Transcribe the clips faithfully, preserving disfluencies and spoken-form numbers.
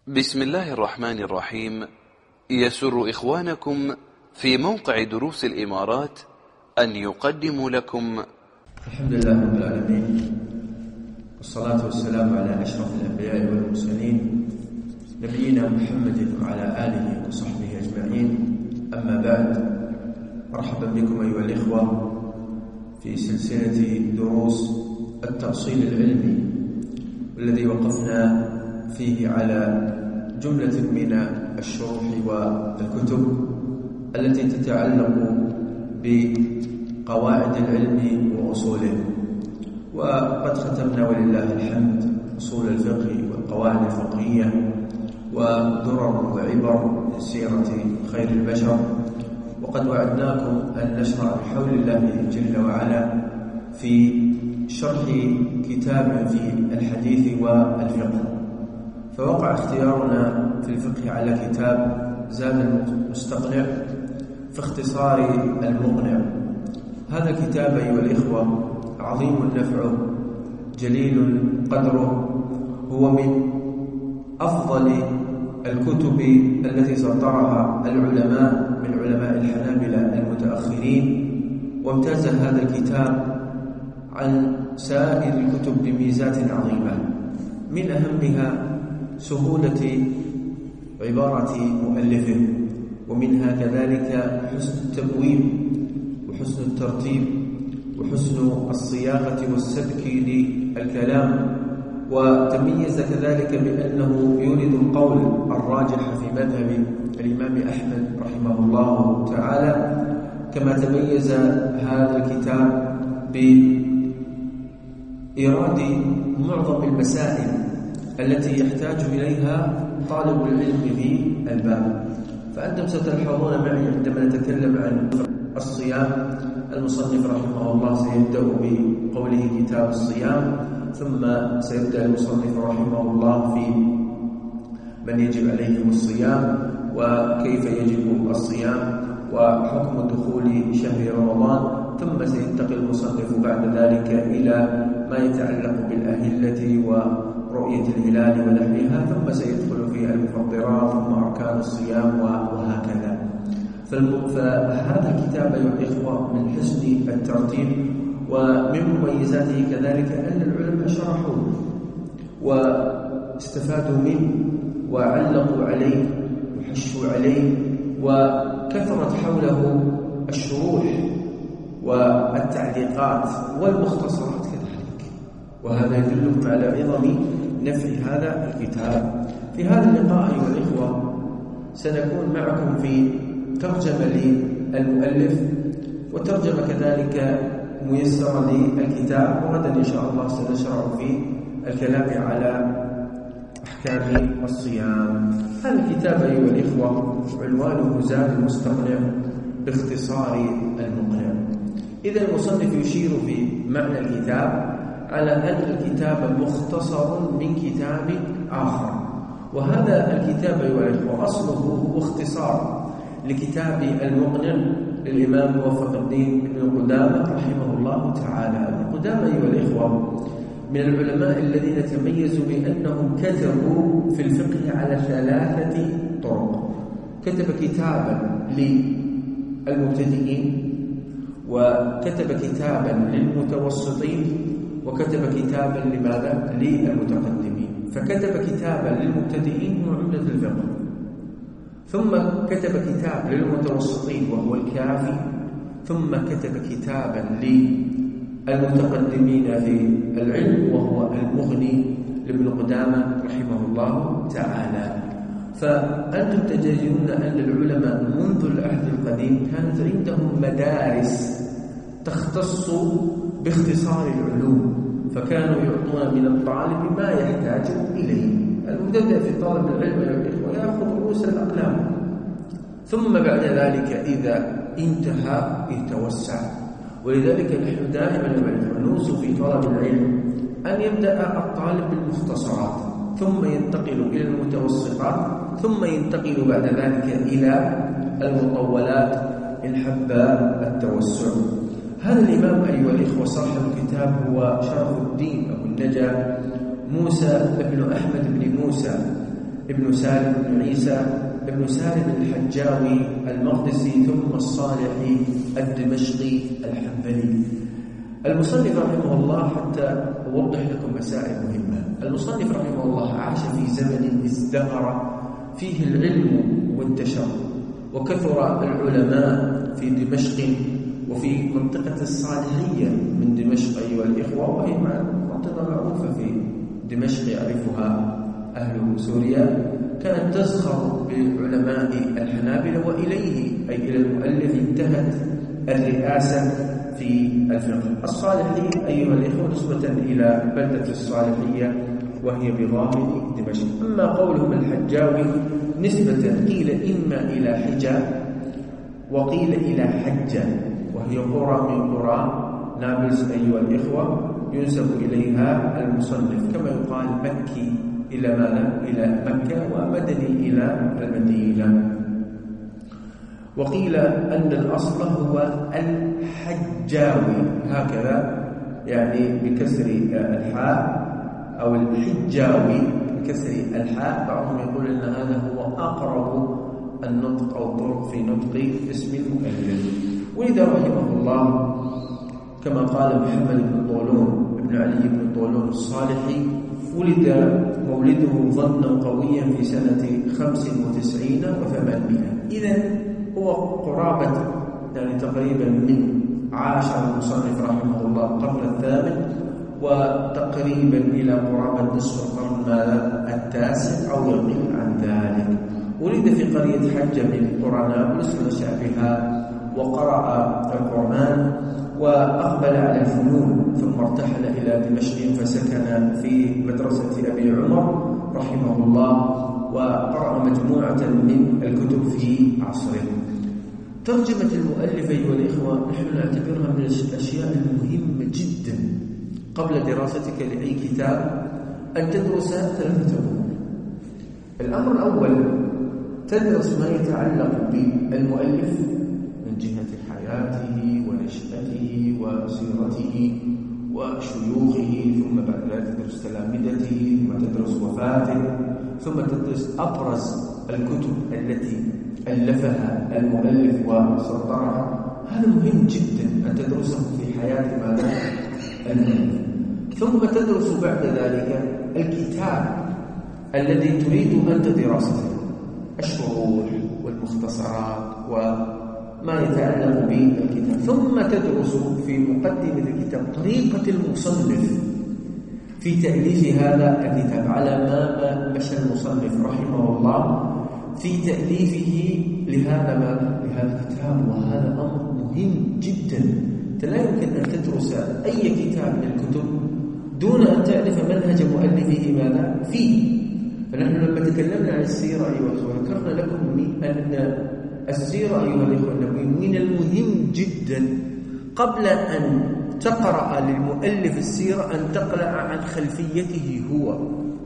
بسم الله الرحمن الرحيم. يسر إخوانكم في موقع دروس الإمارات أن يقدموا لكم الحمد لله رب العالمين، والصلاة والسلام على أشرف الأنبياء والمرسلين نبينا محمد وعلى آله وصحبه أجمعين. أما بعد، مرحبا بكم أيها الإخوة في سلسلة دروس التأصيل العلمي، والذي وقفنا فيه على جملة من الشروح والكتب التي تتعلق بقواعد العلم وأصوله، وقد ختمنا ولله الحمد أصول الفقه والقواعد الفقهية ودرر وعبر من سيرة خير البشر، وقد وعدناكم أن نشرع بحول الله جل وعلا في شرح كتاب في الحديث والفقه. فوقع اختيارنا في الفقه على كتاب زاد المستقنع في اختصار المقنع. هذا الكتاب أيها الإخوة عظيم نفعه جليل قدره، هو من أفضل الكتب التي سطرها العلماء من علماء الحنابلة المتأخرين، وامتاز هذا الكتاب عن سائر الكتب بميزات عظيمة، من أهمها سهولة عبارة مؤلفه، ومنها كذلك حسن التبويب وحسن الترتيب وحسن الصياغة والسبك للكلام. وتميز كذلك بأنه يورد القول الراجح في مذهب الإمام أحمد رحمه الله تعالى، كما تميز هذا الكتاب بإيراد معظم المسائل التي يحتاج إليها طالب العلم في الباب. فأنتم ستلحظون معي عندما نتكلم عن الصيام، المصنف رحمه الله سيبدأ بقوله كتاب الصيام، ثم سيبدأ المصنف رحمه الله في من يجب عليهم الصيام وكيف يجب الصيام وحكم دخول شهر رمضان، ثم سينتقل المصنف بعد ذلك إلى ما يتعلق بالأهلة ورؤية الهلال ونحوها، ثم سيدخل في المفطرات ثم أركان الصيام وهكذا. فهذا الكتاب أيها الإخوة من حسن الترتيب ومن مميزاته كذلك أن العلماء شرحوه واستفادوا منه وعلقوا عليه وحشوا عليه، وكثرت حوله الشروح والتعليقات والمختصرات كذلك، وهذا يدلكم على عظم نفع هذا الكتاب. في هذا اللقاء أيها الإخوة سنكون معكم في ترجمة للمؤلف وترجمة كذلك ميسرة للكتاب، وغدا إن شاء الله سنشرع في الكلام على أحكام الصيام. هذا الكتاب أيها الإخوة عنوانه زاد المستقنع باختصار المقنع. إذا المصنف يشير في معنى الكتاب على أن الكتاب مختصر من كتاب آخر، وهذا الكتاب أيها الإخوة أصله هو اختصار لكتاب المقنع للإمام موفق الدين بن قدامة رحمه الله تعالى. ابن قدامة أيها الإخوة من العلماء الذين تميزوا بأنهم كتبوا في الفقه على ثلاثة طرق. كتب كتابا للمبتدئين، وكتب كتابا للمتوسطين، وكتب كتابا لماذا؟ للمتقدمين. فكتب كتابا للمبتدئين هو عمدة الفقه، ثم كتب كتاب للمتوسطين وهو الكافي، ثم كتب كتابا للمتقدمين في العلم وهو المغني لابن قدامة رحمه الله تعالى. فأنتم تجدون أن العلماء منذ العهد القديم كانت عندهم مدارس تختص باختصار العلوم، فكانوا يعطون من الطالب ما يحتاج إليه. المبتدئ في طالب العلم يا الإخوة يأخذ رؤوس الأقلام، ثم بعد ذلك إذا انتهى يتوسع. ولذلك نحن دائما نوصي في طلب العلم أن يبدأ الطالب بالمختصرات، ثم ينتقل إلى المتوسطات، ثم ينتقل بعد ذلك إلى المطولات إن حب التوسع. هذا الإمام أيها الإخوة صاحب الكتاب هو شرف الدين أبو النجا موسى بن أحمد بن موسى ابن سالم بن عيسى ابن سالم الحجاوي المقدسي ثم الصالحي الدمشقي الحنبلي. المصنف رحمه الله، حتى أوضح لكم مسائل مهمة، المصنف رحمه الله عاش في زمن ازدهر فيه العلم وانتشر، وكثر العلماء في دمشق وفي منطقة الصالحية من دمشق أيها الإخوة، وهي منطقة معروفة في دمشق يعرفها أهل سوريا، كانت تزخر بعلماء الحنابلة، وإليه أي إلى المؤلف انتهت الرئاسة في الفقه. الصالحي أيها الإخوة نسبة إلى بلدة الصالحية وهي بظاهر دمشق. أما قولهم الحجاوي نسبة قيل إما إلى حجة وقيل إلى حجة، وهي قرى من قرى نابلس أيها الإخوة ينسب إليها المصنف، كما يقال مكي إلى ماذا؟ إلى مكة، ومدني إلى المدينة. وقيل أن الأصل هو الحجاوي هكذا، يعني بكسر الحاء، أو الحجاوي بكسر الحاء. بعضهم يقول أن هذا هو أقرب النطق أو الطرق في نطق اسم المؤلف. ولد رحمه الله كما قال محمد بن طولون ابن علي بن طولون الصالحي، ولد مولده ظنا قويا في سنة خمس وتسعين وثمانمائة، إذن هو قرابة يعني تقريبا من عاشر المصنف رحمه الله القرن الثامن، وتقريبا إلى قرابة نصف القرن التاسع أو يقل عن ذلك. ولد في قرية حجة من قرى نابلس ونشأ بها، وقرأ القرآن وأقبل على الفنون، ثم ارتحل إلى دمشق فسكن في مدرسة أبي عمر رحمه الله، وقرأ مجموعة من الكتب في عصره. ترجمة المؤلف أيها الإخوة نحن نعتبرها من الأشياء المهمة جدا قبل دراستك لأي كتاب، أن تدرس ثلاثة أمور. الأمر الأول تدرس ما يتعلق بالمؤلف من جهة حياته ونشأته وسيرته وشيوخه، ثم بعد ذلك تدرس تلامذته، ثم تدرس وفاته، ثم تدرس أبرز الكتب التي ألفها المؤلف وسطرها. هذا مهم جدا أن تدرسه في حياة ماذا؟ المؤلف. ثم تدرس بعد ذلك الكتاب الذي تريد أنت دراسته، الشروح والمختصرات وما يتعلق بالكتاب. ثم تدرس في مقدمة الكتاب طريقة المصنف في تأليف هذا الكتاب، على ما مشى المصنف رحمه الله في تأليفه لهذا ما لهذا الكتاب. وهذا أمر مهم جدا، لا يمكن أن تدرس أي كتاب من الكتب دون أن تعرف منهج مؤلفه ماذا فيه. فنحن لما تكلمنا عن السيرة أيها الأخوة ذكرنا لكم أن السيرة أيها الأخوة من المهم جدا قبل أن تقرأ للمؤلف السيرة أن تقرأ عن خلفيته هو،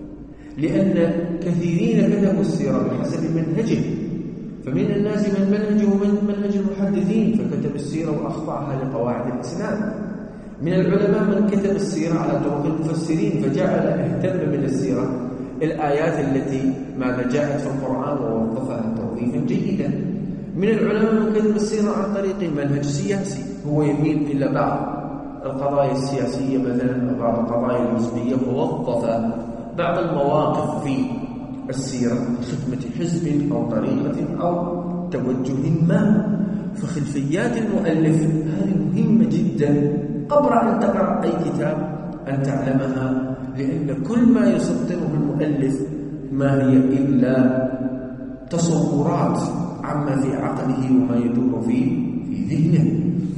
لأن كثيرين كتبوا السيرة بحسب منهجه، فمن الناس من منهجه من منهج المحدثين فكتب السيرة وأخضعها لقواعد الإسلام، من العلماء من كتب السيرة على طرق المفسرين فجعل اهتم من السيرة الآيات التي ماذا جاءت في القرآن ووظفها توظيفا جيدا، من العلماء من كتب السيرة عن طريق المنهج السياسي، هو يميل إلى بعض القضايا السياسية مثلا أو بعض القضايا الحزبية، ووظف بعض المواقف في السيرة لخدمة حزب أو طريقة أو توجه ما. فخلفيات المؤلف هذه مهمة جدا قبل أن تقرأ أي كتاب أن تعلمها، لأن كل ما يسطره المؤلف ما هي إلا تصورات عما في عقله وما يدور في في ذهنه.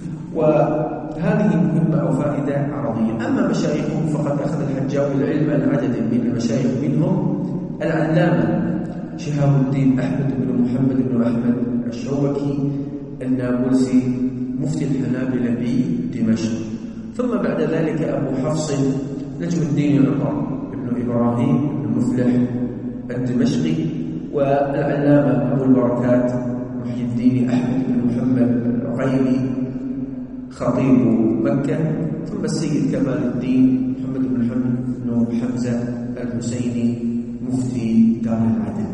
وهذه مهمة أو فائدة عرضية. أما مشايخهم فقد أخذ الحجاوي العلم عن عدد من المشايخ، منهم العلامة شهاب الدين أحمد بن محمد بن أحمد الشوكي النابلسي مفتي الحنابلة بدمشق، ثم بعد ذلك أبو حفص نجم الدين عمر بن إبراهيم المفلح الدمشقي، والعلامة أبو البركات محي الدين أحمد بن محمد العقيلي خطيب مكة، ثم السيد كمال الدين محمد بن محمد بن حمزة الحسيني مفتي دار العدل.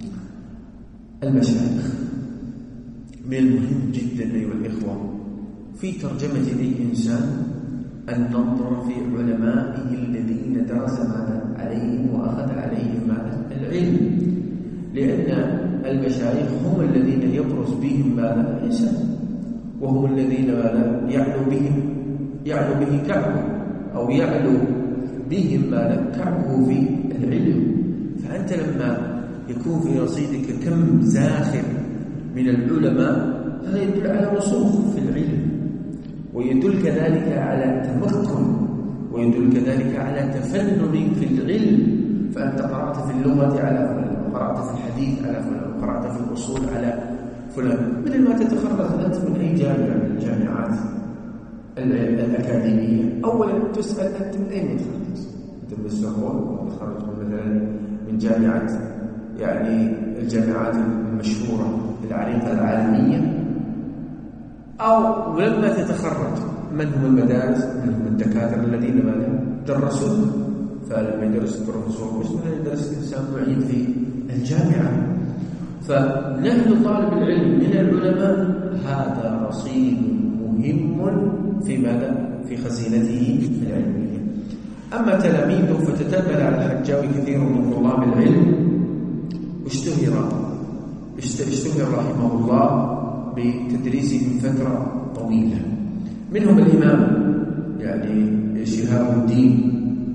المشايخ من المهم جدا أيها الإخوة في ترجمة أي إنسان أن ننظر في علمائه الذين درس ماذا عليهم وأخذ عليهم ماذا العلم، لأن المشايخ هم الذين يبرز بهم ماذا الإنسان، وهم الذين ماذا يعلو بهم يعلو به كعبه أو يعلو بهم ماذا كعبه في العلم. فأنت لما يكون في رصيدك كم زاخر من العلماء هذا يدل على رسوخ في العلم، ويدل كذلك على تمكن، ويدل كذلك على تفنن في العلم. فأنت قرأت في اللغة على فلان، وقرأت في الحديث على فلان، وقرأت في الأصول على فلان. من ما تتخرج أنت من أي جامعة من الجامعات الأكاديمية؟ أولا تسأل أنت من أين تخرج؟ أنت من السعودية تخرج مثلا من جامعة يعني الجامعات المشهورة العريقة العالمية، أو ولما تتخرج من هم المدارس، من هم الدكاترة الذين ماذا درسوا؟ فلما يدرس البروفيسور مش مثلا يدرس إنسان معيد في الجامعة. فنحن طالب العلم من العلماء هذا رصيد مهم في ماذا؟ في خزينته العلمية. أما تلاميذه فتتبع على الحجاوي كثير من طلاب العلم، اشتهر اشتهر رحمه الله بتدريسه فترة طويلة. منهم الإمام يعني شهاب الدين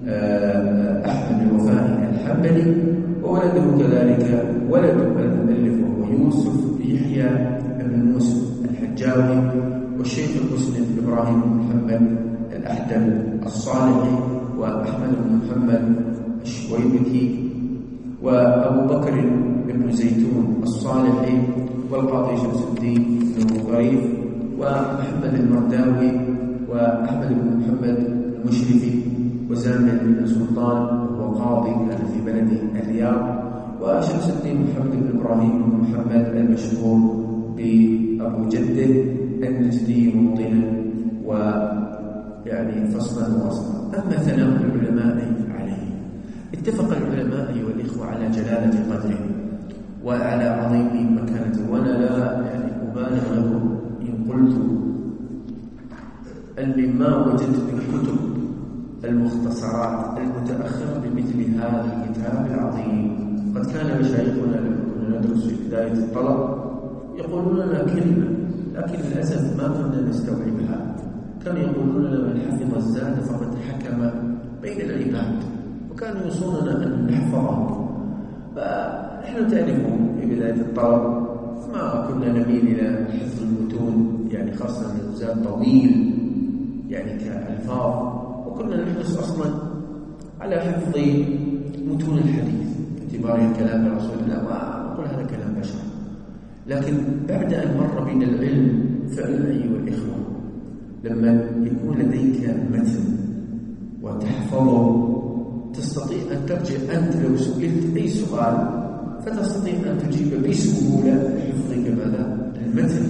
أحمد الوفائي الحنبلي، وولده كذلك ولد المؤلف وهو يوسف يحيى بن موسى الحجاوي، والشيخ المسلم إبراهيم بن محمد الأحدب الصالحي، وأحمد بن محمد الشويبكي، وأبو بكر بن زيتون الصالحي، والقاضي شمس الدين بن غريب، ومحمد المرداوي، وأحمد بن محمد المشرفي، وزامل بن سلطان وهو قاضي كان في بلده الرياض، وشمس الدين محمد بن إبراهيم بن محمد المشهور بأبو جده النجدي موطنا ويعني فصلا ووصلا. أما ثناء العلماء عليه، اتفق العلماء أيها الإخوة على جلالة قدره وعلى عظيم مكانته، وأنا لا يعني أبالغ لكم إن قلت أن مما وجدت من كتب المختصرات المتأخرة بمثل هذا الكتاب العظيم. قد كان مشايخنا لما كنا ندرس في بداية الطلب يقولون لنا كلمة، لكن للأسف ما كنا نستوعبها. كانوا يقولون لنا من حفظ الزاد فقد حكم بين العباد، وكانوا يوصوننا أن نحفظه. فنحن تعرفون في بداية الطلب ما كنا نميل إلى حفظ المتون، يعني خاصة من الزاد طويل يعني كألفاظ، وكنا نحرص أصلا على حفظ متون الحديث باعتباره كلام رسول الله، وأقول هذا كلام بشر. لكن بعد أن مر بنا العلم فعلا أيها الإخوة، لما يكون لديك متن وتحفظه تستطيع أن ترجع أنت لو سئلت أي سؤال فتستطيع أن تجيب بسهولة حفظك ماذا المتن.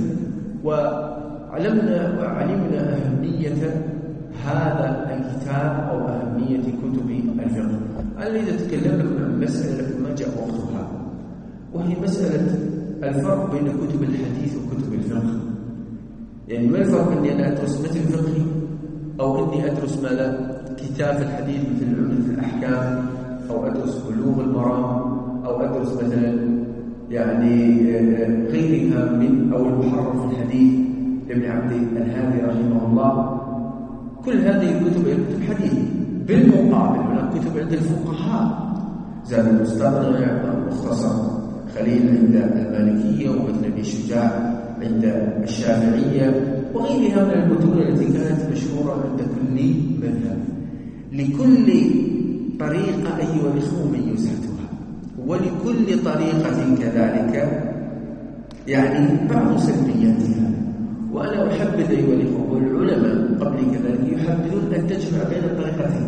وعلمنا وعلمنا أهمية هذا الكتاب أو أهمية كتب الفقه. أنا إذا تكلمت عن مسألة ما جاء وقتها، وهي مسألة الفرق بين كتب الحديث وكتب الفقه. يعني ما الفرق أني أنا أدرس متن فقهي أو أني أدرس ماذا كتاب الحديث مثل عمدة الأحكام، أو أدرس بلوغ المرام، أو أدرس مثلا يعني غيرها من أو المحرر في الحديث لابن عبد الهادي رحمه الله. كل هذه الكتب هي كتب حديث. بالمقابل هناك كتب عند الفقهاء، زاد المستغني مختصر خليل عند المالكية، وابن أبي شجاع عند الشافعية، وغيرها من المتون التي كانت مشهورة عند كل مذهب. لكل طريقة أيها الإخوة ميزاتها، ولكل طريقة كذلك يعني بعض سلبياتها. وأنا أحبذ أيها الإخوة والعلماء قبل كذلك يحبذون أن تجمع بين الطريقتين،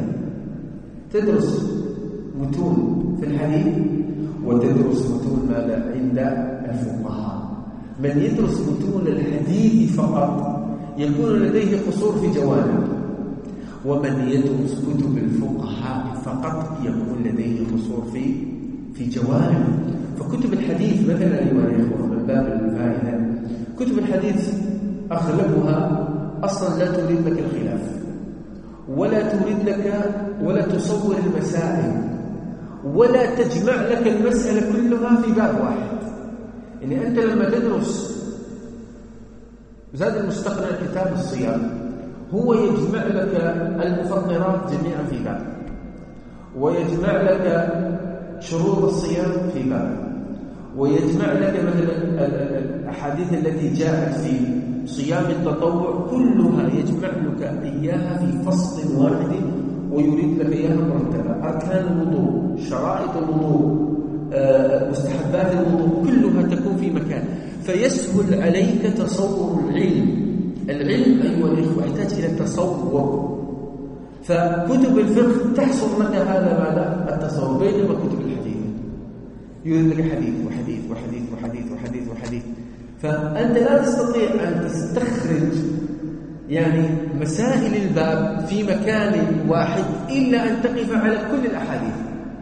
تدرس متون في الحديث وتدرس متون ماذا عند الفقهاء. من يدرس متون الحديث فقط يكون لديه قصور في جوانب، ومن يدرس كتب الفقهاء فقط يكون لديه قصور في في جوانب. فكتب الحديث مثلا أيها الإخوة من باب الفائدة، كتب الحديث أغلبها أصلا لا تريد لك الخلاف، ولا تريد لك ولا تصور المسائل، ولا تجمع لك المسألة كلها في باب واحد. يعني أنت لما تدرس زاد المستقنع كتاب الصيام هو يجمع لك المفطرات جميعا في باب، ويجمع لك شروط الصيام في باب، ويجمع لك مثلا الأحاديث التي جاءت في صيام التطوع كلها يجمع لك إياها في فصل واحد، ويريد لك إياها مرتبة. أركان الوضوء، شرائط الوضوء، مستحبات الوضوء كلها تكون في مكان، فيسهل عليك تصور العلم. العلم أيها الإخوة يحتاج إلى التصور، فكتب الفقه تحصر لك هذا ماذا؟ التصور. بينما كتب الحديث يريد لك حديث وحديث وحديث وحديث وحديث وحديث، فأنت لا تستطيع أن تستخرج يعني مسائل الباب في مكان واحد إلا أن تقف على كل الأحاديث.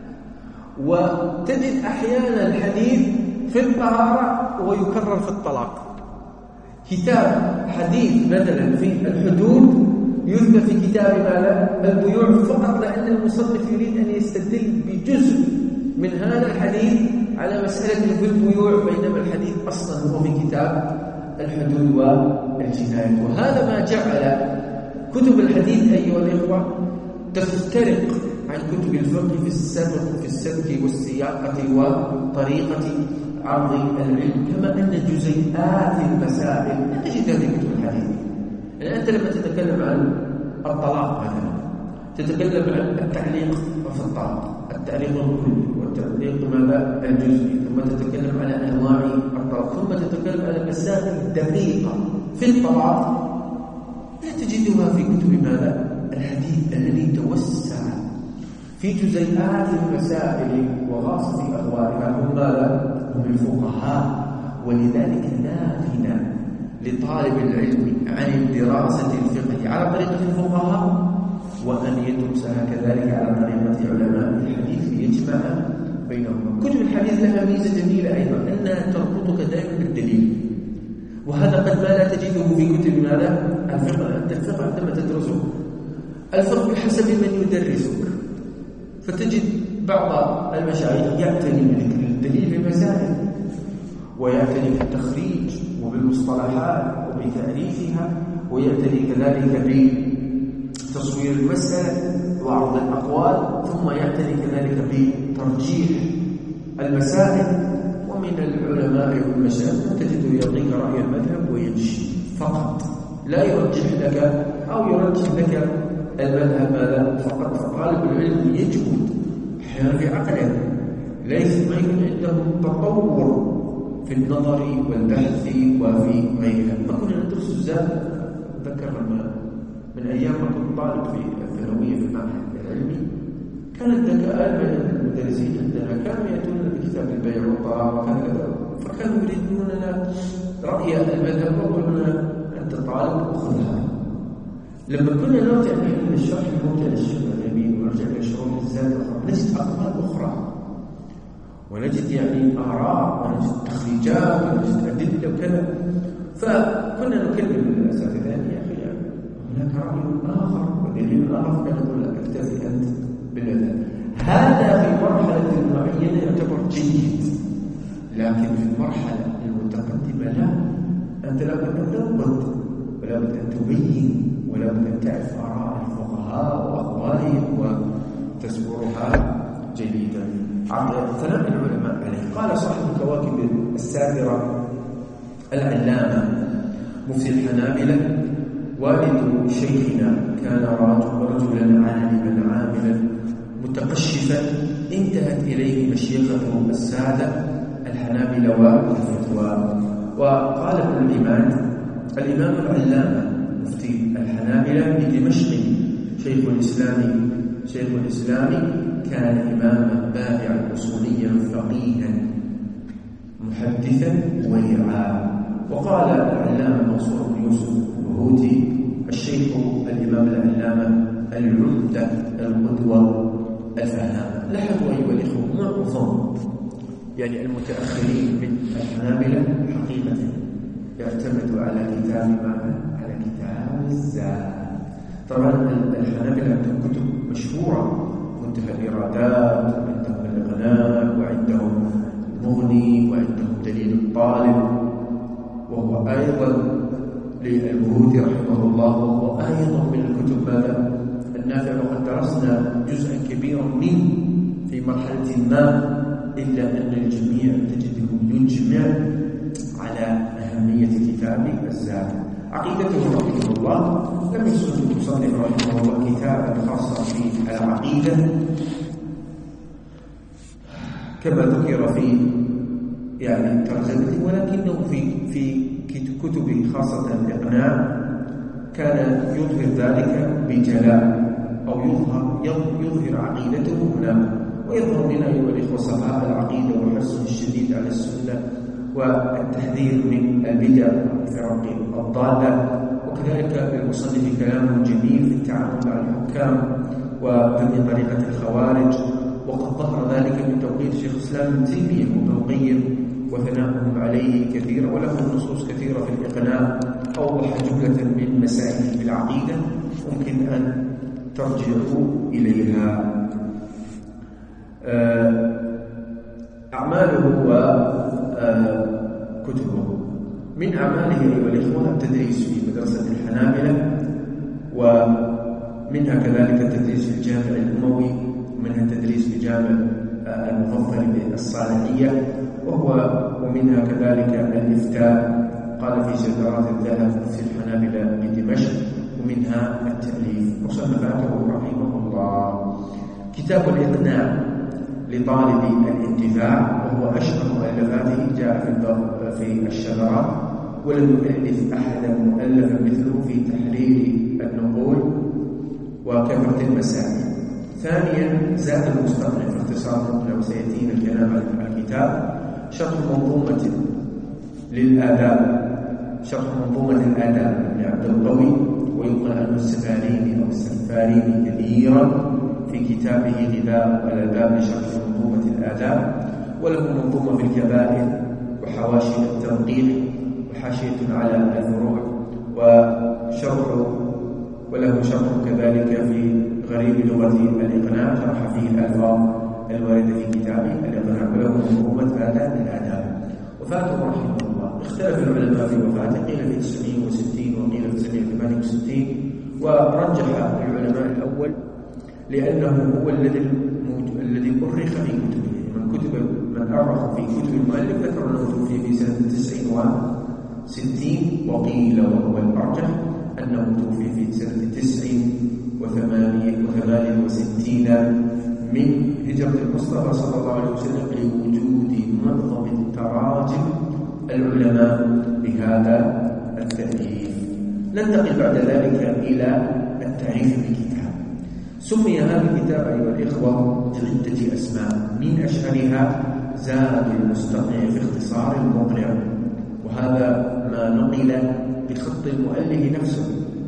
وتجد أحيانا الحديث في الطهارة ويكرر في الطلاق. كتاب حديث مثلا في الحدود يذكر في كتاب ماذا؟ البيوع فقط، لأن المصنف يريد أن يستدل بجزء من هذا الحديث على مسألة في البيوع، بينما الحديث أصلا هو في كتاب الحدود والجنايات. وهذا ما جعل كتب الحديث أيها الإخوة تفترق عن كتب الفقه في السبق في السبك والسياقة وطريقة عرض العلم، كما أن جزيئات المسائل لا تجدها في كتب الحديث. يعني أنت لما تتكلم عن الطلاق مثلا تتكلم عن التعليق في الطلاق، التعليق الكلي والتعليق ماذا الجزئي، ثم تتكلم على أنواع الطلاق، ثم تتكلم على مسائل دقيقة في الطلاق لا تجدها في كتب ماذا الحديث الذي توسع في جزيئات المسائل وغاص في أخوارها. هم ماذا؟ هم الفقهاء. ولذلك لا غنى لطالب العلم عن الدراسة الفقه على طريقة الفقهاء وأن يدرسها كذلك على طريقة علماء الحديث يجمع بينهما. كتب الحديث لها ميزة جميلة أيضا أنها تربطك دائما بالدليل، وهذا قد ما لا تجده في كتب ماذا الفقه. أنت الفقه عندما تدرسه الفقه بحسب من يدرسك، فتجد بعض المشايخ يعتني بذكر الدليل في المسائل، ويعتني بالتخريج وبالمصطلحات وبتعريفها، ويعتني كذلك بتصوير المسألة وعرض الأقوال، ثم يعتني كذلك بترجيح المسائل. ومن العلماء والمشايخ تجده يعطيك رأي المذهب ويمشي فقط، لا يرجح لك أو يرجح لك المذهب ماذا فقط. فطالب العلم يجهد أحيانا في عقله، ليس ما يكون عنده تطور في النظر والبحث وفي غيرها. ما كنا ندرس الزاد، أتذكر لما من أيام ما كنت طالب في الثانوية في المعهد العلمي، كان الذكاء من المدرسين عندنا كانوا يأتون بكتاب البيع والطلاق وكذا، فكانوا يريدون لنا رأي المذهب ويقولون أنت طالب وخذها. لما كنا نرجع من الشرح الممتع للشيخ العثيمين ونرجع إلى شروح الزاد الأخرى نجد أقوال أخرى، ونجد يعني آراء، ونجد تخريجات، ونجد أدلة وكذا. فكنا نكلم الأساتذة يا أخي يعني هناك رأي آخر ودليل آخر، فنقول لك اكتفي أنت بالمذهب. هذا في مرحلة معينة يعتبر جيد، لكن في المرحلة المتقدمة لا، أنت لابد أن تنقد ولابد أن تبين ولابد أن تعرف آراء الفقهاء وأقوالهم وتذكرها جيدا. ثناء العلماء عليه. قال صاحب الكواكب السابرة العلامة مفتي الحنابلة: والد شيخنا كان رجلا عالما عاملا متقشفا انتهت إليه مشيخته السادة الحنابلة والفتوى. وقال ابن الإمام الإمام العلامة مفتي الحنابلة بدمشق شيخ الإسلام شيخ الإسلام كان إماما بارعا أصوليا فقيها محدثا ورعا. وقال العلامة منصور بن يوسف الهوتي: الشيخ الإمام العلامة العمدة القدوة الفهام. لاحظوا أيها الإخوة معظم يعني المتأخرين من الحنابلة حقيقة يعتمدوا على كتاب ماذا؟ على كتاب الزاد. طبعا الحنابلة عندهم كتب مشهورة، منتهى الإرادات، وعندهم الإغناء، وعندهم المغني، وعندهم دليل الطالب، وهو أيضا للبهوتي رحمه الله، وهو أيضا من الكتب ماذا؟ النافع. وقد درسنا جزءا كبيرا منه في مرحلة ما، إلا أن الجميع تجده يجمع على أهمية كتاب الزاد. عقيدته رحمه الله لم يصنف المصنف رحمه الله كتابا خاصا في العقيدة كما ذكر في يعني ترجمته، ولكنه في في كتبه خاصة الإقناع كان يظهر ذلك بجلاء، أو يظهر يظهر عقيدته هناك، ويظهر منها أيها الإخوة صفاء العقيدة وحرصه الشديد على السنة والتحذير من البدع والفرق الضالة. وكذلك للمصنف كلام جميل في التعامل مع الحكام وبني طريقة الخوارج، وقد ظهر ذلك من توقيت شيخ الإسلام ابن تيمية وابن القيم وثناؤهم عليه كثيرا، وله نصوص كثيرة في الإقناع. أوضح جملة من مسائل في العقيدة ممكن أن ترجعوا إليها. أعماله وكتبه. من أعماله أيها الإخوة التدريس في مدرسة الحنابلة، ومنها كذلك التدريس في الجامع الأموي، ومنها التدريس في جامع المفضل بالصالحية، وهو ومنها كذلك الإفتاء، قال في شذرات الذهب في الحنابلة بدمشق، ومنها التأليف. مصنفاته رحمه الله كتاب الإقناع لطالب الانتفاع، وهو أشهر مؤلفاته، جاء في الشذرات، ولم يؤلف أحدا مؤلفا مثله في تحرير النقول وكثرة المسائل. ثانيا زاد المستقنع في اختصار المقنع، وسيأتينا الكلام عن الكتاب. شرح منظومة للآداب، شرح منظومة الآداب لعبد القوي، ويقال عنه السفاريني أو السفاريني كثيرا في كتابه غذاء الآداب لشرح منظومة الآداب. وله منظومة في الكبائر وحواشي التنقيح وحاشية على الفروع، وشرح وله شرح كذلك في غريب لغة الإقناع، شرح فيه الألفاظ الواردة في كتابه الإقناع. وله منظومة آداب الآداب. وفاته رحمه الله، اختلف العلماء في وفاته، قيل في تسعمائة وستين وقيل في تسعمائة وثمانية وستين، ورجح العلماء الأول لأنه هو الذي الذي أرخ في كتبه. من كتب من أرخ في كتب المؤلف ذكر أنه توفي في سنة تسعين وستين، وقيل وهو الأرجح أنه توفي في سنة تسعين وثمانية وثمانية وستين من هجرة المصطفى صلى الله عليه وسلم، لوجود معظم التراجم العلماء بهذا التأليف. ننتقل بعد ذلك إلى التعريف بالكتاب. سمي هذا الكتاب أيها الإخوة بعدة أسماء، من أشهرها زاد المستقنع في اختصار المقنع، وهذا ما نقل بخط المؤلف نفسه.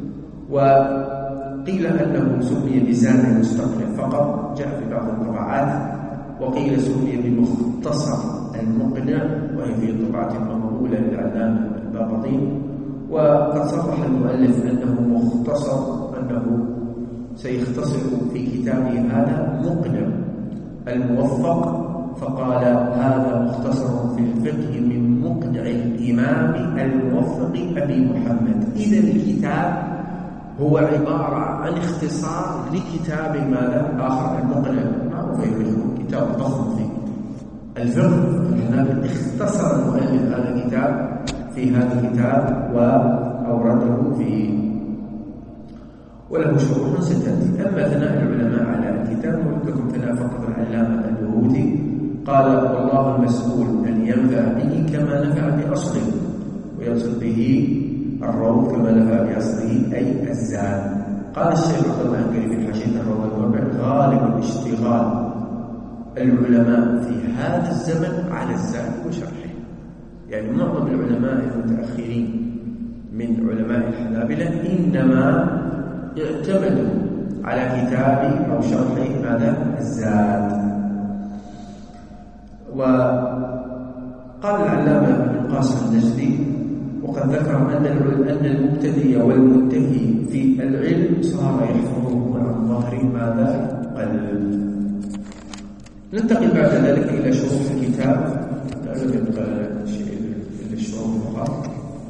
وقيل أنه سمي بزاد المستقنع فقط، جاء في بعض الطبعات، وقيل سمي بمختصر المقنع، وهي في طبعة مقبولة للعلامة البابطين. وقد صرح المؤلف أنه مختصر، أنه سيختصر في كتابه هذا مقنع الموفق، فقال هذا مختصر في الفقه من مقنع الإمام الموفق أبي محمد. إذا الكتاب هو عبارة عن اختصار لكتاب ماذا آخر، المقنع معروف أيها كتاب ضخم في الفقه الحنابلة. اختصر المؤلف هذا الكتاب في هذا الكتاب وأورده في وله شروح ستأتي. أما ثناء العلماء على الكتاب ولكم ثناء فقط العلامة البهوتي، قال والله المسؤول أن ينفع به كما نفع بأصله، ويقصد به الروض كما نفع بأصله أي الزاد. قال الشيخ عبد الله الكريم في حاشية الروض الرابع: غالب اشتغال العلماء في هذا الزمن على الزاد وشرحه. يعني معظم العلماء المتأخرين من علماء الحنابلة إنما اعتمدوا على كتاب أو شرح ماذا الزاد. وقال العلامة ابن قاسم النجدي وقد ذكر أن أن المبتدئ والمنتهي في العلم صار يحفظه عن ظهر ماذا قلب. ننتقل بعد ذلك إلى شروط الكتاب. لا يبقى شيء إلا الشروط فقط.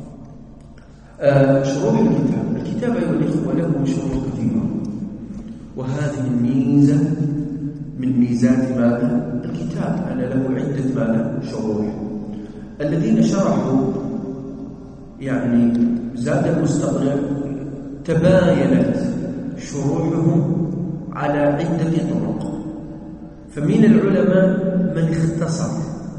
آه شروط الكتاب. الكتاب أيها الإخوة له شروط كثيرة، وهذه الميزة من ميزات ماذا الكتاب أن له عدة ماذا شروط. الذين شرحوا يعني زاد المستقنع تباينت شروحهم على عدة طرق. فمن العلماء من اختصر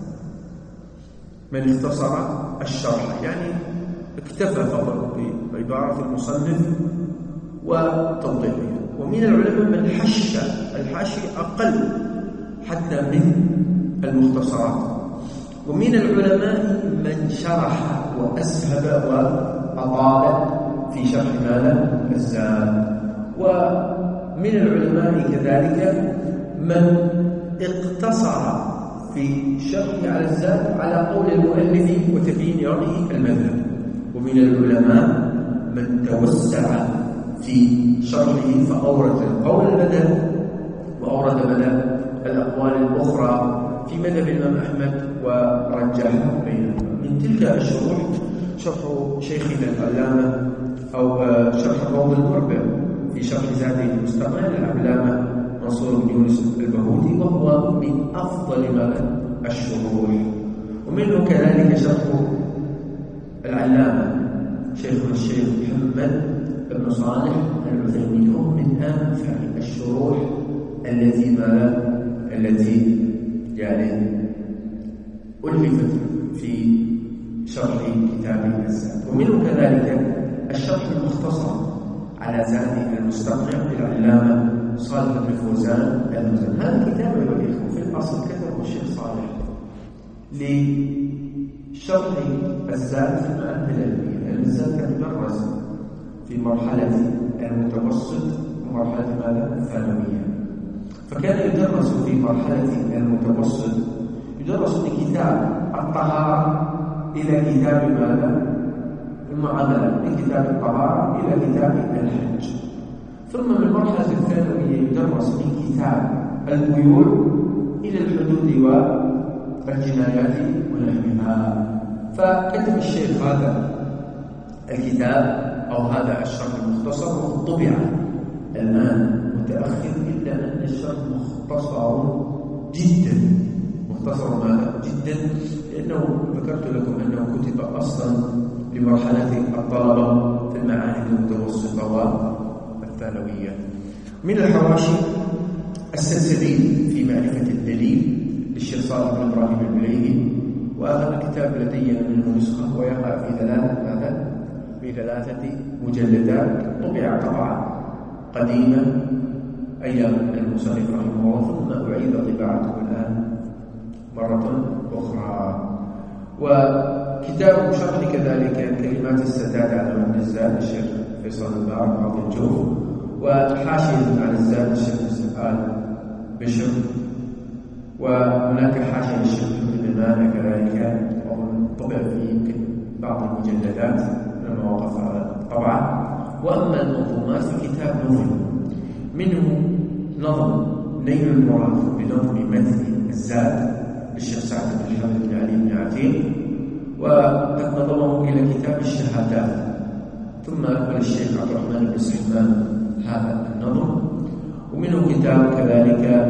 من اختصر الشرح، يعني اكتفى فقط بعبارة المصنف وتوضيحها. ومن العلماء من حش الحاشي أقل حتى من المختصرات. ومن العلماء من شرح وأسهب وأطال في شرح ماذا الزاد. ومن العلماء كذلك من اقتصر في شرحه على الزاد على قول المؤلف وتبيين رأيه المذهب. ومن العلماء من توسع في شرحه فأورد القول المذهب وأورد مذهب الأقوال الأخرى في مذهب الإمام أحمد ورجحها بينهما. من تلك الشروح شرح شيخنا العلامة أو شرح الروض المربع في شرح زاد المستقنع للعلامة منصور بن يونس البهودي، وهو من أفضل ماذا الشروح. ومنه كذلك شرح العلامة شيخنا الشيخ محمد بن صالح العثيمين، من أنفع الشروح التي ماذا التي يعني ألفت في شرح كتاب الزاد. ومنه كذلك الشرح المختصر على زاد المستقنع للعلامة صالح بن فوزان المزن. هذا الكتاب أيها الإخوة في الأصل كتبه الشيخ صالح لشرح الزاد في المعاهد العلمية. الزاد كان يدرس في مرحلة المتوسط ومرحلة ماذا الثانوية، فكان يدرس في مرحلة المتوسط يدرس بكتاب الطهارة إلى كتاب ماذا المعاملة، من كتاب الطهارة إلى كتاب الحج. ثم من المرحلة الثانوية يدرس من كتاب البيوع إلى الحدود والجنايات ونحوها. فكتب الشيخ هذا الكتاب أو هذا الشرح المختصر وطبع الآن متأخر، إلا أن الشرح مختصر جدا مختصر ماذا جدا، لأنه ذكرت لكم أنه كتب أصلا لمرحلة الطلبة في المعاهد المتوسطة والثانوية. من الحواشي السلسبيل في معرفة الدليل للشيخ صالح بن إبراهيم البليهي، وهذا الكتاب لدي منه نسخة ويقع في ثلاثة هذا في ثلاثة مجلدات، طبع طبعا قديما أيام المصنف رحمه الله، ثم أعيد طباعته الآن مرة أخرى. وكتاب شرح كذلك كلمات السداد على ابن الزاد الشيخ فيصل البار عبد الجوف، وحاشية على الزاد الشيخ السؤال بشر، وهناك حاشية للشيخ ابن مالك كذلك طبع في يمكن بعض المجلدات من المواقف طبعا. وأما المنظومات فكتاب نظم، منه نظم نيل المراد بنظم متن الزاد للشيخ سعد بن حمد بن علي بن عتيق، وقد نظمه إلى كتاب الشهادات. ثم أكمل الشيخ عبد الرحمن بن سحمان هذا النظم. ومنه كتاب كذلك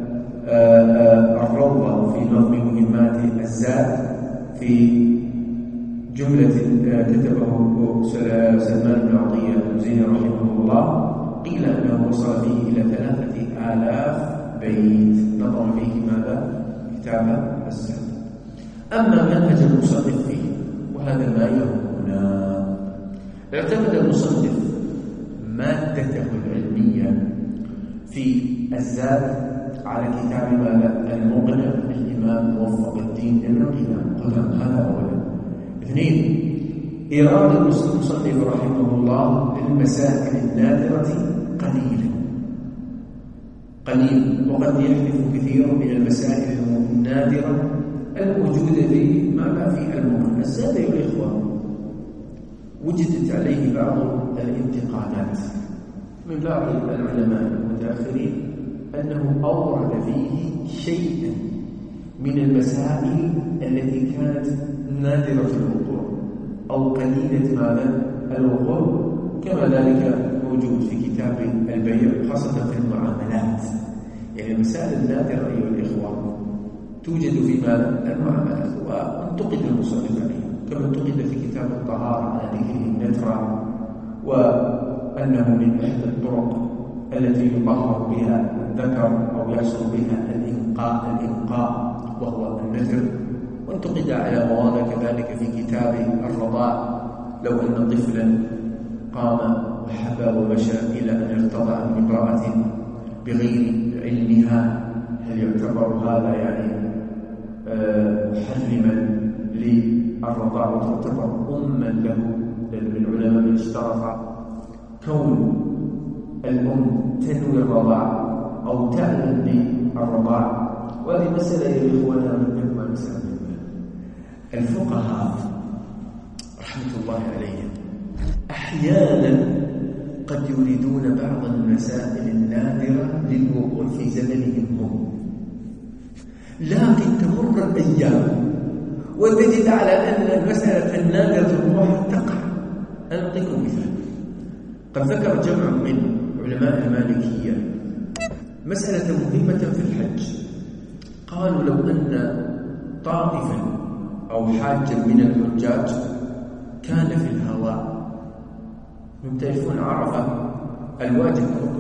الروضة في نظم مهمات الزاد في جملة كتبه سلمان بن عطية المزيني رحمه الله، قيل أنه وصل فيه إلى ثلاثة آلاف بيت نظم فيه ماذا كتاب الزاد. أما منهج المصنف فيه وهذا ما يهمنا، اعتمد المصنف مادته العلمية في الزاد على كتاب ماذا المقنع للإمام موفق الدين ابن قدامة. هذا أولا. اثنين، إيراد المصنف رحمه الله للمسائل النادرة قليلا، قليل، وقد يحدث كثير من المسائل النادرة الموجودة في ما في المؤمن. الزاد أيها الإخوة وجدت عليه بعض الانتقادات من بعض العلماء المتأخرين أنه أورد فيه شيئا من المسائل التي كانت نادرة الوقوع أو قليلة ماذا الوقوع، كما ذلك موجود في كتاب البيع خاصة في المعاملات. يعني المسائل النادرة أيها الإخوة توجد في ماذا المعاملات، وانتقد المصنف عليه كما انتقد في كتاب الطهارة على ذكره النترة، وأنه من إحدى الطرق التي يطهر بها الذكر أو يحصل بها الإنقاء الإنقاء وهو النتر. وانتقد على مواضع كذلك في كتاب الرضاع، لو أن طفلا قام وحبى ومشى إلى أن ارتضع من امرأة بغير علمها، هل يعتبر هذا يعني محرما للرضاع وتعتبر أما له؟ لأن العلماء من اشترط كون الأم تنوي الرضاع أو تعلم بالرضاع، وهذه مسألة يا إخوانا من أهم مسائل الفقهاء رحمة الله عليهم. أحيانا قد يريدون بعض المسائل النادرة للوقوع في زمنهم هم، لكن تمر الأيام وتجد على أن المسألة النادرة الوقوع تقع. أنا أعطيكم مثال. قد ذكر جمع من علماء المالكية مسألة مهمة في الحج. قالوا لو أن طائفا أو حاجا من الحجاج كان في الهواء، تعرفون عرفة الواجب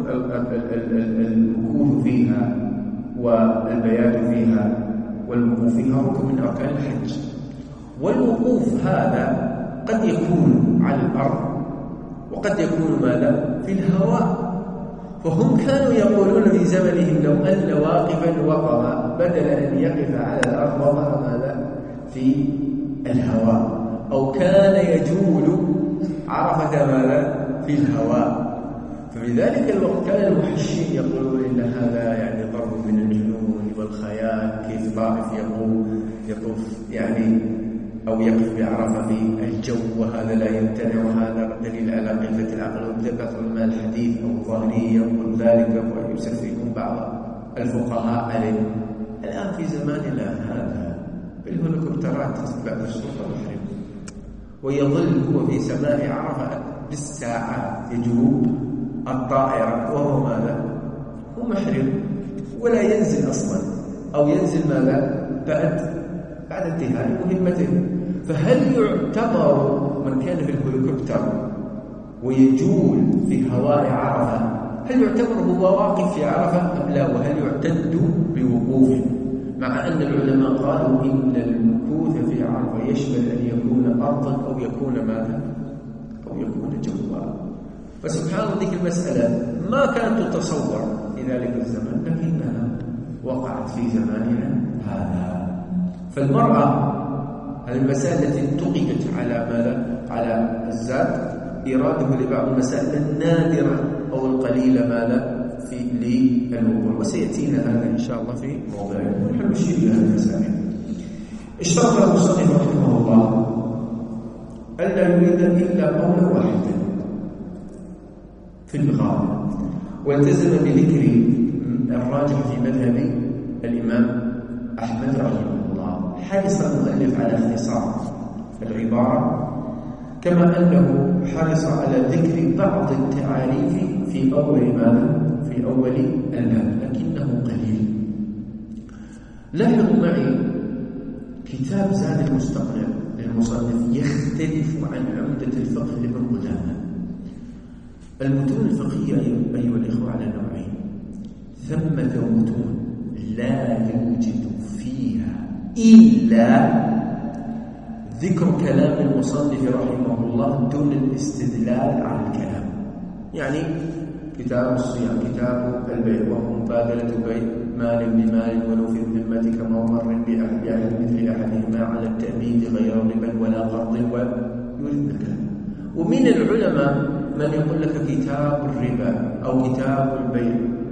المكوث فيها والبيات فيها والوقوف فيها ركن من أركان الحج، والوقوف هذا قد يكون على الأرض وقد يكون ماذا في الهواء. فهم كانوا يقولون في زمنهم لو أن واقفا وقف بدل أن يقف على الأرض وقف ماذا في الهواء، أو كان يجول عرفة ماذا في الهواء. ففي ذلك الوقت كان المحشين يقولون إن هذا يعني ضرب من الجنون والخيال، كيف طائف يقوم يطوف يعني أو يقف بعرفة في الجو، وهذا لا يمتنع، وهذا دليل على قلة العقل والدقة علماء الحديث أو الظاهرية يقول ذلك، ويسفهون بعض الفقهاء عليه. الآن في زماننا هذا بالهليكوبترات بعد السلطة محرم، ويظل هو في سماء عرفة بالساعات يجوب الطائرة وهو ماذا هو محرم، ولا ينزل أصلا أو ينزل ماذا بعد بعد انتهاء مهمته. فهل يعتبر من كان في الهليكوبتر ويجول في هواء عرفة هل يعتبر هو واقف في عرفة أم لا؟ وهل يعتد بوقوفه؟ مع أن العلماء قالوا إن المكوث في عرفة يشمل أن يكون أرضا أو يكون ماذا أو يكون جوا. فسبحان الله ذيك المسألة ما كانت تتصور في ذلك الزمن، لكنها وقعت في زماننا هذا. فالمرأة المسائل التي انتقدت على ماذا على الزاد إراده لبعض المسائل النادرة أو القليلة ماذا في للوقوع، وسيأتينا هذا إن شاء الله في موضوعنا. نحن نشير إلى هذه المسائل. اشترط المصنف رحمه الله ألا يريد إلا قولا واحدا في الغالب، والتزم بذكر الراجح في مذهب الإمام أحمد رحمه الله، حرص المؤلف على اختصار العبارة، كما أنه حرص على ذكر بعض التعاريف في أول ماذا في أول الباب، لكنه قليل. لاحظوا معي كتاب زاد المستقنع للمصنف يختلف عن عمدة الفقه لابن قدامة. المتون الفقهية أيها الإخوة على نوعين: ثمة متون لا يوجد فيها إلا ذكر كلام المصنف رحمه الله دون الاستدلال على الكلام، يعني كتاب الصيام، كتاب البيع، وهو مبادلة بيع مال بمال ولو في الذمة كما مر بأحد مثل أحدهما على التأبيد غير ربا ولا قرض ويريد الكلام. ومن العلماء من يقول لك كتاب الربا أو كتاب البيع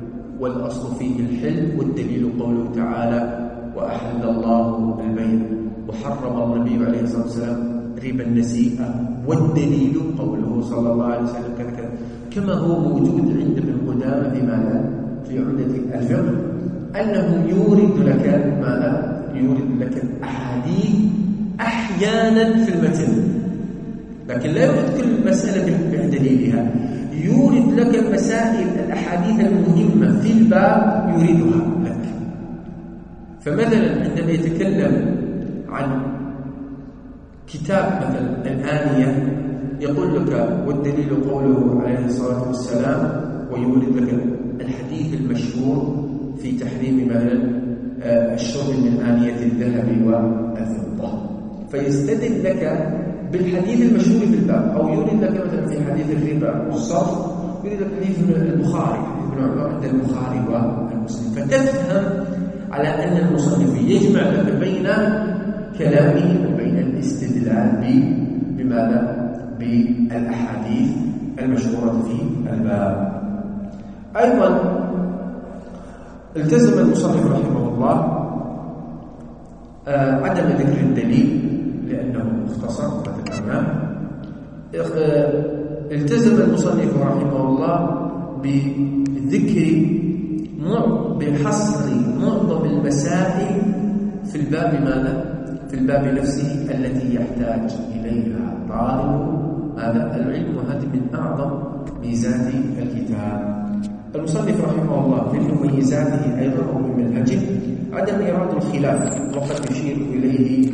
والأصل فيه الحل، والدليل قوله تعالى وأحل الله البيع وحرم النبي عليه الصلاة والسلام ربا النسيئة، والدليل قوله صلى الله عليه وسلم كذا كذا، كما هو موجود عند ابن قدامة في ماذا؟ في عمدة الفقه، أنه يورد لك ماذا؟ يورد لك الأحاديث أحيانا في المتن، لكن لا يورد كل مسألة بدليلها، يورد لك مسائل الأحاديث المهمة في الباب يريدها لك. فمثلا عندما يتكلم عن كتاب مثلا الآنية يقول لك والدليل قوله عليه الصلاة والسلام، ويورد لك الحديث المشهور في تحريم مثلا الشرب من آنية الذهب والفضة، فيستدل لك بالحديث المشهور في الباب، أو يورد لك مثلا في حديث الربا والصرف يورد لك حديث البخاري ابن عمر عند البخاري والمسلم، فتفهم على أن المصنف يجمع لك بين كلامه وبين الاستدلال بماذا؟ بالأحاديث المشهورة في الباب. أيضا التزم المصنف رحمه الله عدم ذكر الدليل لأنه مختصر وذكرناه. التزم المصنف رحمه الله بذكر بحصر معظم المسائل في الباب ماذا؟ في الباب نفسه التي يحتاج إليها طالب هذا العلم، وهذه من أعظم ميزات الكتاب. المصنف رحمه الله من مميزاته أيضا أو من منهجه عدم إيراد الخلاف، وقد يشير إليه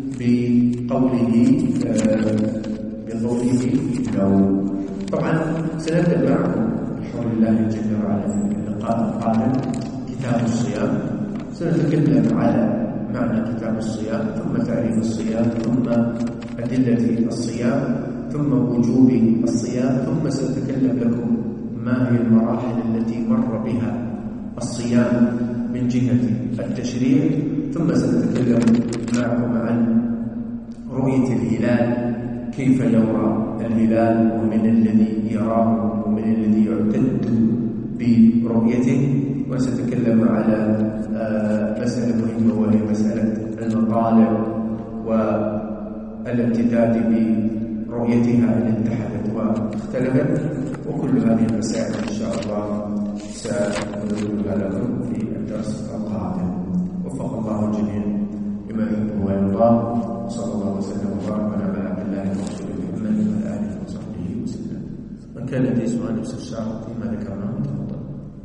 بقوله بقوله لو. طبعا سنبدأ معكم بحول الله جل وعلا في اللقاء القادم كتاب الصيام، سنتكلم على معنى كتاب الصيام، ثم تعريف الصيام، ثم أدلة الصيام، ثم وجوب الصيام، ثم سنتكلم لكم ما هي المراحل التي مر بها الصيام من جهة التشريع، ثم سنتكلم معكم عن رؤية الهلال، كيف يرى الهلال، ومن الذي يراه ومن الذي يعتد برؤيته، وسنتكلم على مسألة مهمة وهي مسألة المطالع والامتداد برؤيتها إن اتحدت واختلفت، وكل هذه المسائل إن شاء الله سنذكرها لكم في الدرس القادم. وفق الله الجميع بما يحبه ويرضاه، وصلى الله وسلم وبارك على عبد الله ورسوله محمد وعلى آله وصحبه وسلم. من كان لديه سؤال واستفسار فيما ذكرناه تفضل.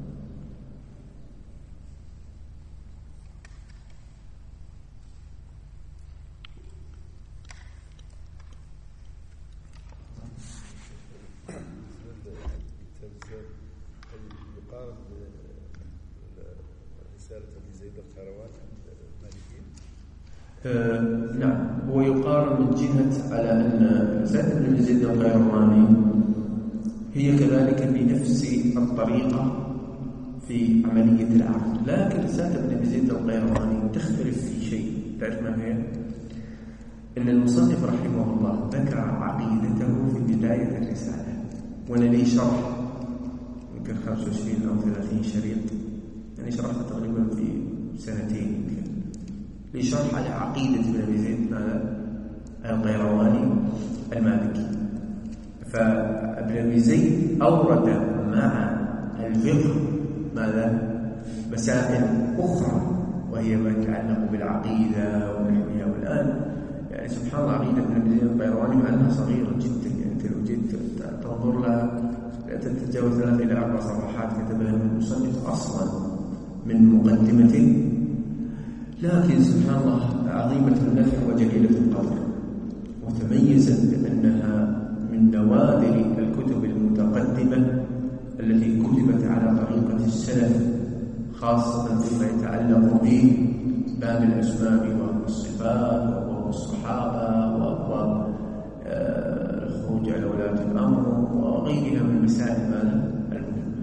آه نعم، هو يقارن من جهة على أن رسالة ابن زيد القيرواني هي كذلك بنفس الطريقة في عملية العقد، لكن رسالة ابن زيد القيرواني تختلف في شيء، تعرف ما هي؟ أن المصنف رحمه الله ذكر عقيدته في بداية الرسالة، وأنا لي شرح يمكن خمسة وعشرين أو ثلاثين شريط، يعني شرحت تقريبا في سنتين يمكن، لشرح على عقيدة ابن أبي زيد القيرواني المالكي. فابن أبي زيد أورد مع الفقه ماذا؟ مسائل أخرى وهي ما يتعلق بالعقيدة ونحوها. والآن يعني سبحان الله عقيدة ابن أبي زيد القيرواني مع أنها صغيرة جدا، يعني أنت لو جيت تنظر لها لا تتجاوز ثلاث إلى أربع صفحات كتبها المصنف أصلا من مقدمته، لكن سبحان الله عظيمة النفع وجليلة القدر، وتميزت بأنها من نوادر الكتب المتقدمة التي كتبت على طريقة السلف، خاصة فيما يتعلق بباب الأسماء والصفات وأبواب الصحابة وأبواب الخروج على ولاة الأمر وغيرها من مسائل المال المهمة.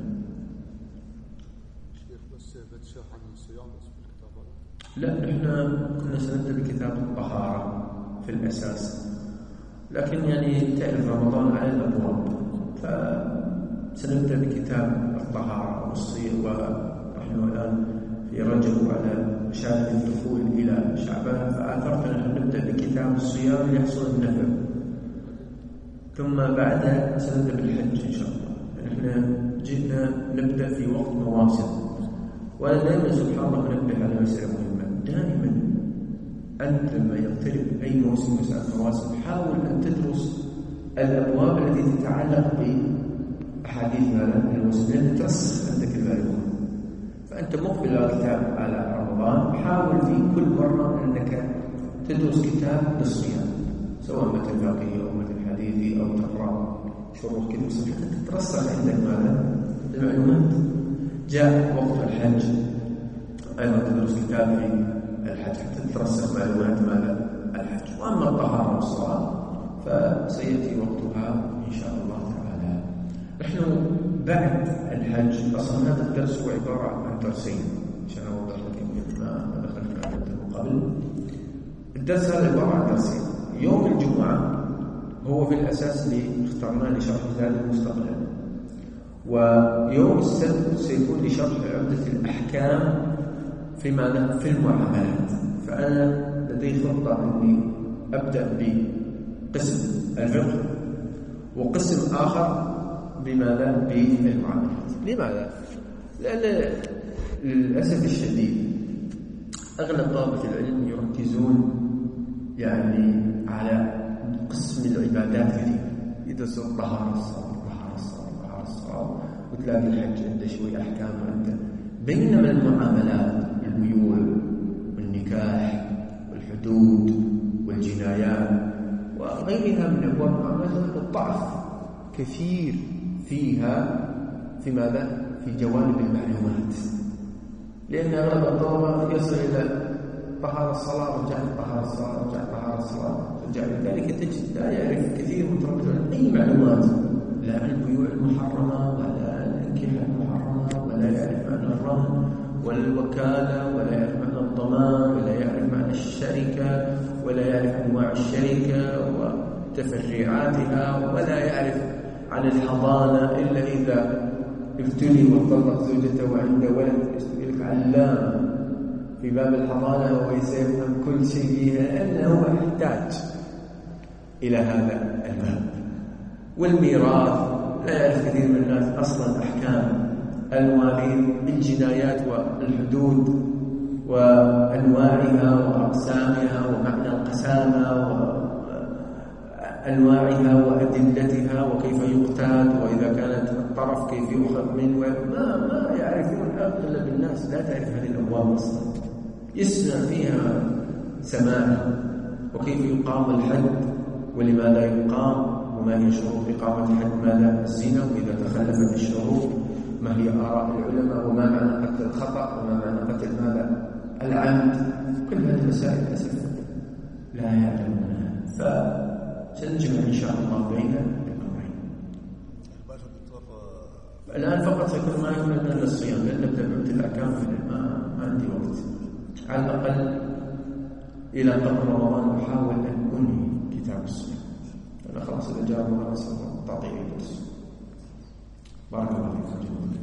لا، نحن كنا سنبدأ بكتاب الطهارة في الأساس، لكن يعني تعرف رمضان على الأبواب، فسنبدأ بكتاب الطهارة والصيام ونحن الآن في رجب وعلى مشاهد الدخول إلى شعبان، فآثرت أن نبدأ بكتاب الصيام ليحصل النفع، ثم بعدها سنبدأ بالحج إن شاء الله. نحن جئنا نبدأ في وقت مواسم، وأنا دائما سبحان الله منبه على مسألة مهمة. دائما أنت لما يقترب أي موسم من المواسم حاول أن تدرس الأبواب التي تتعلق بأحاديث هذا الموسم لأن ترسخ عندك المعلومة. فأنت مقبل على الكتاب على رمضان، حاول في كل مرة أنك تدرس كتاب للصيام، سواء مثل فقهي أو مثل حديثي أو تقرأ شروح كتب الصيام حتى تترسخ عندك ماذا؟ المعلومات. جاء وقت الحج أيضا تدرس كتاب في الحج حتى تترسخ معلومات ماذا؟ الحج. وأما الطهارة والصلاة فسيأتي وقتها إن شاء الله تعالى. نحن بعد الحج أصلا هذا الدرس هو عبارة عن درسين عشان أوضح لك يمكن ما دخلت على من قبل. الدرس هذا عبارة عن درسين. يوم الجمعة هو في الأساس اللي اخترناه لشرح زاد المستقبل، ويوم السبت سيكون لشرح عدة الأحكام في ماذا؟ في المعاملات. فأنا لدي خطة أني أبدأ بقسم الفقه وقسم آخر بماذا؟ بالمعاملات. لماذا؟ لأن للأسف الشديد أغلب طلبة العلم يركزون يعني على قسم العبادات كثير، يدرسوا الطهارة الصلاة الطهارة الصلاة الطهارة الصلاة، وتلاقي الحج عنده شوي أحكام عنده. بينما المعاملات البيوع والنكاح والحدود والجنايات وغيرها من أبواب المعاملات الضعف كثير فيها في ماذا؟ في جوانب المعلومات. لأن أغلب الطلبة يصل إلى طهارة الصلاة رجع طهارة الصلاة رجع طهارة الصلاة رجع، لذلك تجد لا يعرف كثير من طلبة أي معلومات، لا عن البيوع المحرمة ولا الأنكحة المحرمة، ولا يعرف معنى الرهن ولا الوكالة، ولا يعرف معنى الضمان، ولا يعرف معنى الشركة، ولا يعرف أنواع الشركة وتفريعاتها، ولا يعرف عن الحضانة إلا إذا ابتلي وطلق زوجته وعنده ولد يستقلك علامة في باب الحضانة وهو يفهم كل شيء فيها، لأنه يحتاج إلى هذا الباب. والميراث لا يعرف كثير من الناس أصلا أحكام المواريث، الجنايات والحدود وأنواعها وأقسامها ومعنى القسامة وأنواعها وأدلتها وكيف يقتاد، وإذا كانت الطرف كيف يؤخذ منه. ما ما يعرفون أغلب الناس، لا تعرف هذه الأبواب أصلا. يسمع فيها سماع وكيف يقام الحد ولماذا يقام وما هي شروط إقامة الحد، ماذا الزنا، وإذا تخلفت الشروط ما هي آراء العلماء، وما معنى قتل الخطأ، وما معنى قتل ماذا العمد. كل هذه المسائل للأسف لا يعلمونها، فسنجمع إن شاء الله بين الأمرين. الآن فقط سيكون ما يكون لنا الصيام لأن نبدأ بعد الأحكام، ما ما عندي وقت. على الأقل إلى قبل رمضان أحاول أن أنهي كتاب الصيام، أنا خلاص إذا جاء رمضان سوف تعطيني درس. بارك الله فيكم.